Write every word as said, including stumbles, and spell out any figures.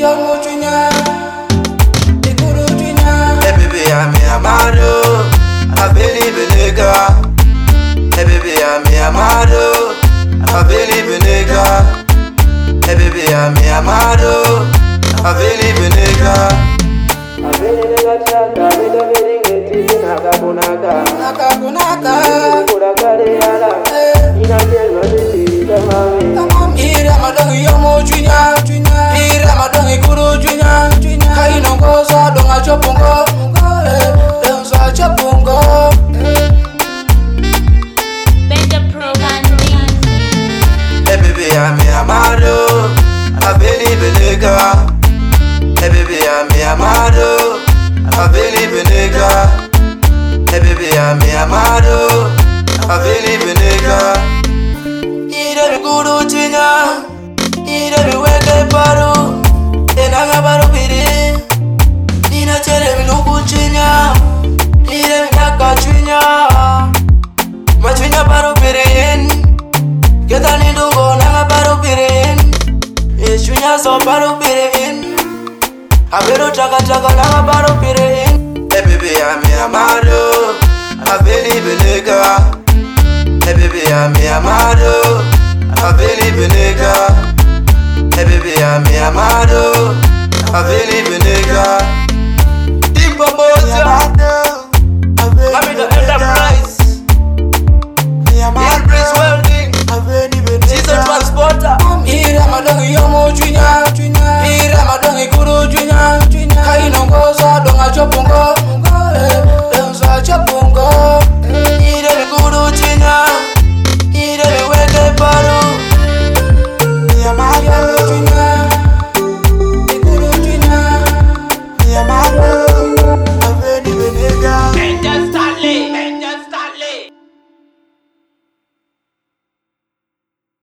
yomo twinya, ikuru twinya. Hey baby, I'm your mother. I believe in nigga. Hey baby, I'm your mother. I believe in nigga. Hey baby, I'm your mother. I believe in nigga. I believe in nigga. I believe in nigga. Naga kunaga, naga kunaga. Kuragare yala. Ina jelo dili tamami. Ira madongi yomo twinya, twinya. Ira madongi kuru twinya, twinya. Kaino ngosa donga chopungo, donga chopungo. Hey baby, I'm your mother. I believe in nigga. Hey baby, I'm your mother. I believe in nigga. Hey baby, I'm your mother. I believe in nigga. Ira mi guru chinya, ira mi weke paru, enanga paru piri. Ina chere mi lugu chinya, ira mi naka chinya, machinya paru pirin. Kita ni dungo nanga paru pirin, ichunya so paru pirin. Aberu chaka chaka nanga paru pirin. Hey baby, I'm your mother. I believe in nigga. Hey baby, I'm your mother. I believe in nigga. Hey baby, I'm your mother. I believe in nigga. Dimba moja, I'm in the enterprise. Enterprise welding. She's a transporter. Ira madongi yomo twinya, twinya. Ira madongi kuru twinya, twinya. Kaino ngosa donga chopungo.